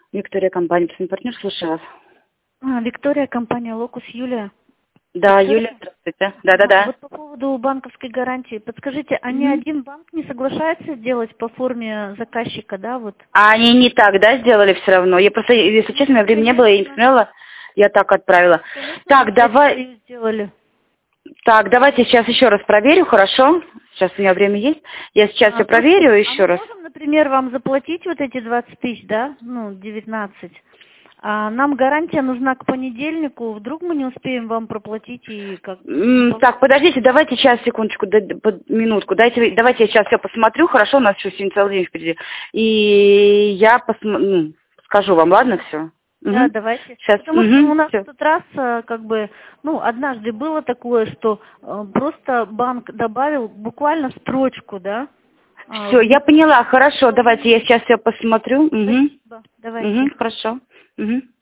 Виктория, компания «Письменный партнер», слушаю вас. Виктория, компания «Локус», Юлия. Да, Юлия, здравствуйте. Да. Вот по поводу банковской гарантии. Подскажите, а ни один банк не соглашается сделать по форме заказчика, да, вот? А они не так, да, сделали все равно? Я просто, если честно, у меня времени не было, я не посмотрела, я так отправила. Так, давайте сейчас еще раз проверю, хорошо? Сейчас у меня время есть. Я сейчас все проверю еще раз. Можем, например, вам заплатить вот эти 20 тысяч, да? 19. А нам гарантия нужна к понедельнику. Вдруг мы не успеем вам проплатить и как... Так, подождите, давайте сейчас, секундочку, минутку. Давайте я сейчас все посмотрю, хорошо? У нас еще сегодня целый день впереди. И я скажу вам, ладно, все? Да, давайте. Сейчас. Потому что у нас в тот раз, однажды было такое, что просто банк добавил буквально строчку, да? Все, я поняла, хорошо, давайте я сейчас все посмотрю. Спасибо, давайте. Хорошо.